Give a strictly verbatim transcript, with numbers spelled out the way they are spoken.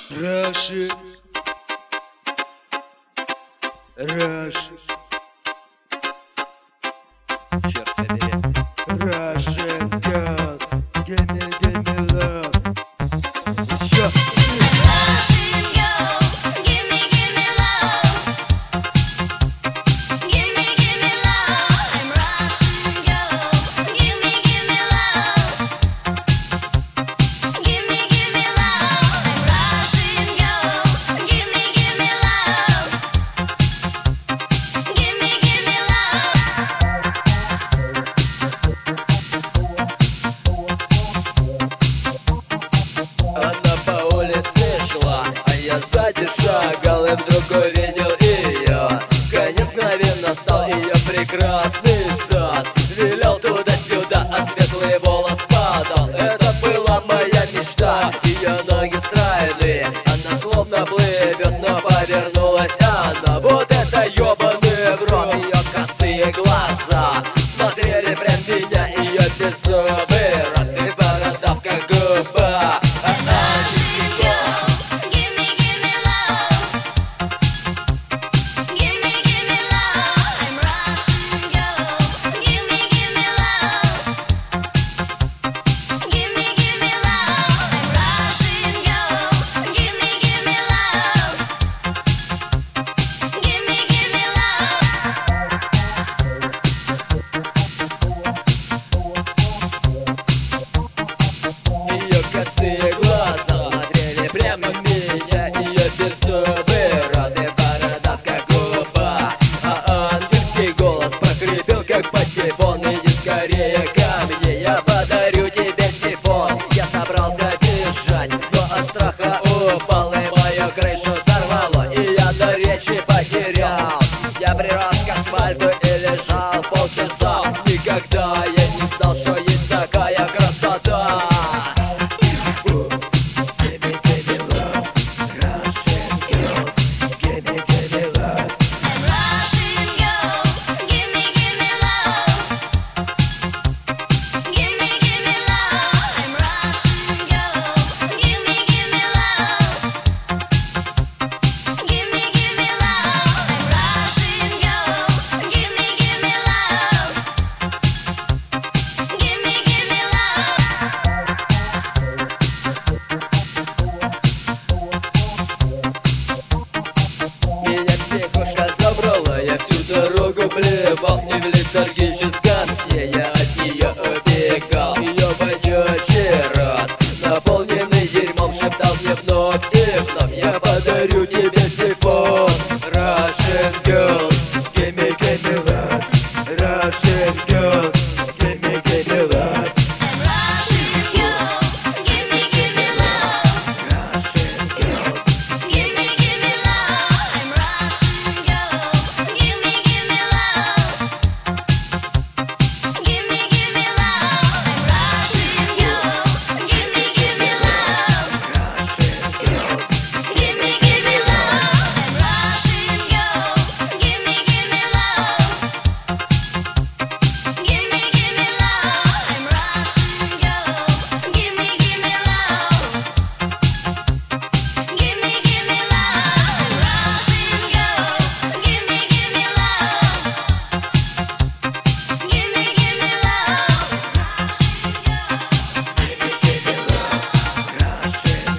Russian, Russian, Черт побери. Russian girls, give me, give me love. Еще. Russian girls, give me, give me love. Give me, give me love. I'm Russian girls, give me, give me love. Give me, give me love. I'm Russian girls, give me, give me love. Give me, give me love. Она по улице шла, а я сзади шагал и вдруг увидел ее. Конец мгновенно стал ее прекрасный сад. Вилял туда-сюда, а светлый волос падал. Это была моя мечта, ее ноги стройные. Она словно плывет, но повернулась она. Вот это ёбаный в рот, ее косые глаза смотрели прям в меня, ее беззубый рот и бородавка губа. Girls, give me, give me love. Give me, give me love. I'm Russian girls. Give me, give me love. Give me, give me love. I'm Russian girls. Give me, give me love. Give me, give me love. Ее косые глаза смотрели прямо в меня, ее беззубый рот и бородавка губа. А ангельский голос прохрипел, как патефон: иди скорее ко мне, я подарю тебе сифон. Я собрался бежать, но от страха упал, и мою крышу сорвало, и я до речи потерял. Я прирос к асфальту и лежал полчаса. Никогда я не знал, что есть такая красота. I'm Russian girls. Give me, give me love. Give me, give me love. I'm Russian girls. Give me, give me love. Give me, give me love. I'm Russian girls. Give me, give me love. Give me, give me love. Меня психушка забрала, я всю дорогу блевал. И в летаргическом сне я от нее убегал. Ее вонючий рот, наполненный дерьмом, шептал мне вновь и вновь: я подарю тебе сифон. Russian girls, give me, give me love. Russian girls, give me, give me love. I'm Russian girls. Give me, give me love. Russian girls. Give me, give me love. I'm Russian girls. Give me, give me love. Give me, give me love. I'm Russian girls. Give me, give me love. Russian girls. Give me, give me love. I'm Russian girls. Give me, give me love. Give me, give me love. I'm Russian girls. Give me, give me love. Give me, give me love. Russian girls. Give me, give me love. Give me, give me love. Russian girls. Russian